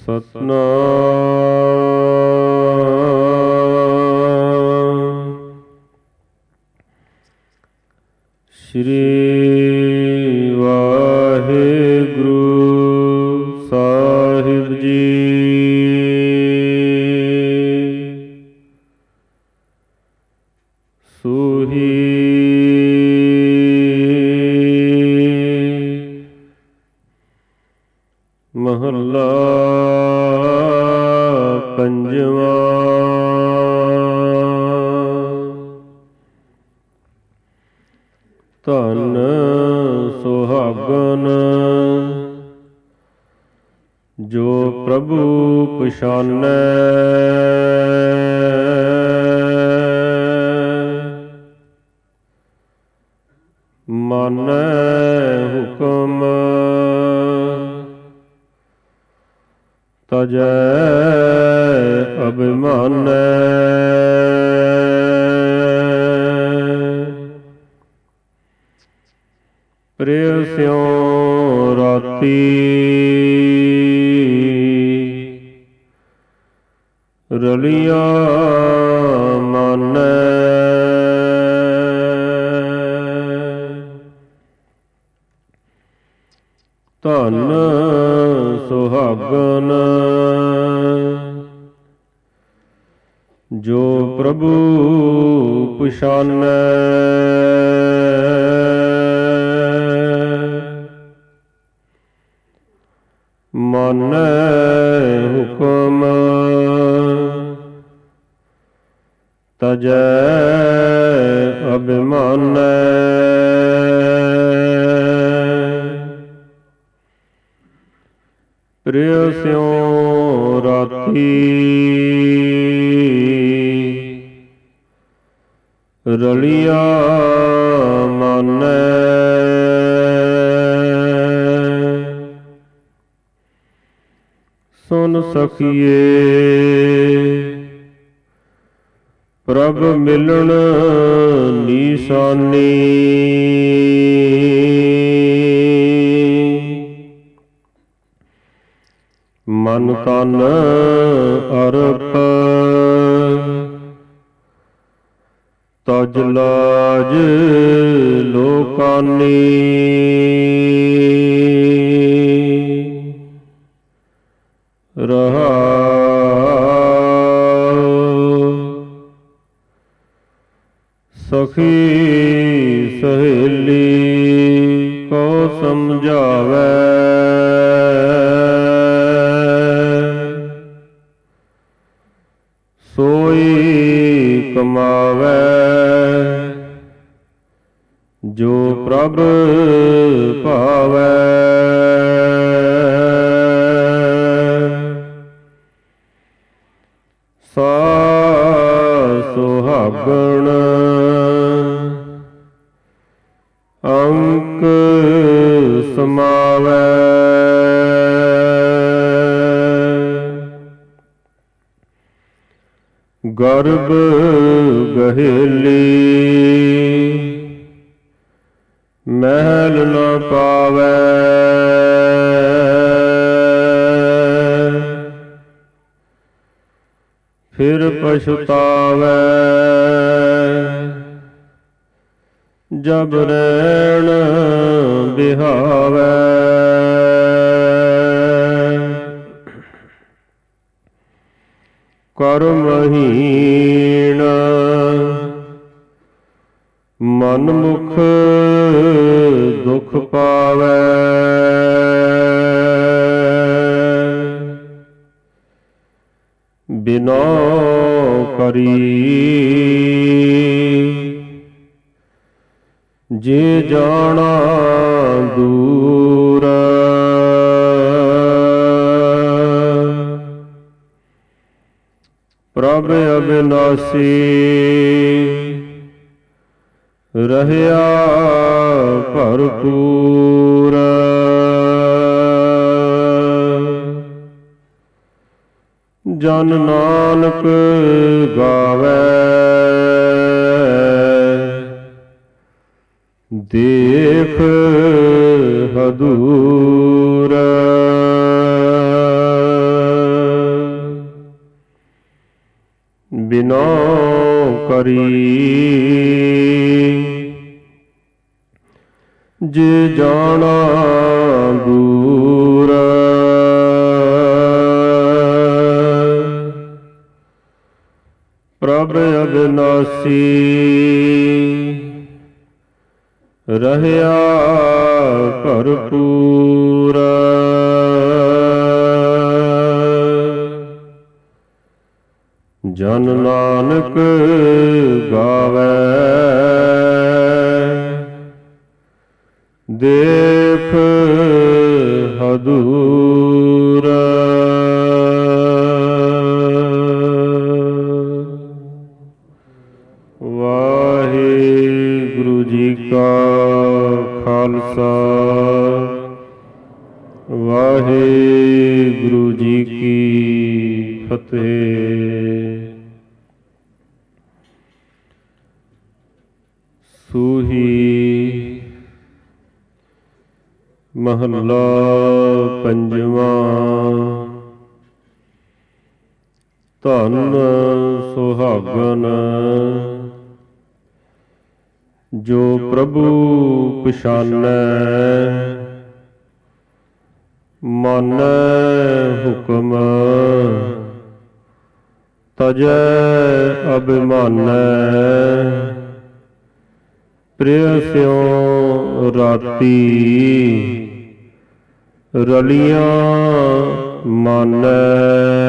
ਸਤਿਨਾਮ ਸ੍ਰੀ ਵਾਹਿਗੁਰੂ ਸਾਹਿਬ ਜੀ। ਸੂਹੀ ਮਹੱਲਾ ਪੰਜਵਾਂ। ਧਨ ਸੁਹਾਗਨ ਜੋ ਪ੍ਰਭੂ ਪਛਾਨੈ, ਮਾਨੈ ਹੁਕਮ ਤਜੈ ਅਭਿਮਾਨੈ। ਪ੍ਰੇਅਸਿਉ ਰਾਤੀ ਰਲਿਆ ਮਾਨੈ, ਧਨ ਸੁਹਾਗਨ ਜੋ ਪ੍ਰਭੂ ਪਛਾਨੈ, ਮਾਨੈ ਹੁਕਮ ਤਜੈ ਅਭਿਮਾਨੈ। ਪ੍ਰੇਅਸਿਉ ਰਾਤੀ ਰਲਿਆ ਮਾਨੈ, ਸੁਨ ਸਖੀਏ ਪ੍ਰਭ ਮਿਲਣ ਨੀਸਾਨੀ। ਮਨ ਤਨ ਅਰਪ ਤਜ ਲਾਜ ਲੋਕਾਨੀ। ਰਹਾਉ ਸਖੀ ਸਹੇਲੀ ਕੋ ਸਮਝਾਵੈ, ਸੋਈ ਕਮਾਵੈ ਜੋ ਪ੍ਰਭ ਭਾਵੈ। ਸੁਹਾਗਣ ਅੰਕ ਸਮਾਵੈ, ਗਰਭ ਗਹੇਲੀ ਮਹਿਲ ਨ ਪਾਵੈ। ਫਿਰ ਪਛੁਤਾਵੈ ਜਬ ਰੈਣ ਬਿਹਾਵੈ। ਕਰਮਹੀਣ ਮਨ ਮੁਖ ਦੁਖ ਪਾਵੈ। ਬਿਨੋ ਕਰੀ ਜੇ ਜਾਣਾ ਦੂਰ, ਪ੍ਰਭ ਅਬਿਨਾਸੀ ਰਹਿਆ ਭਰਪੂਰ। ਜਨ ਨਾਨਕ ਗਾਵੈ ਦੇਖ ਹਦੂਰ। ਬਿਨਾ ਕਰੀ। ਜੇ ਜਾਣਾ ਦੂਰ ਪ੍ਰਭ ਅਬਿਨਾਸੀ ਰਹਿਆ ਭਰਪੂਰ। ਜਨ ਨਾਨਕ ਗਾਵੈ ਦੇਖ ਹਦੂਰ। ਵਾਹਿਗੁਰੂ ਜੀ ਕਾ ਖਾਲਸਾ ਵਾਹਿਗੁਰੂ ਜੀ ਕੀ ਫਤਿਹ। ਸੂਹੀ ਮਹੱਲਾ ਪੰਜਵਾਂ। ਧੰਨ ਸੁਹਾਗਨ ਜੋ ਪ੍ਰਭੂ ਪਛਾਨੈ ਮਾਨੈ ਹੁਕਮ ਤਜੈ ਅਭਿਮਾਨੈ। ਪ੍ਰਿਯਸਿਉ ਰਾਤੀ ਰਲੀਆਂ ਮਾਨੈ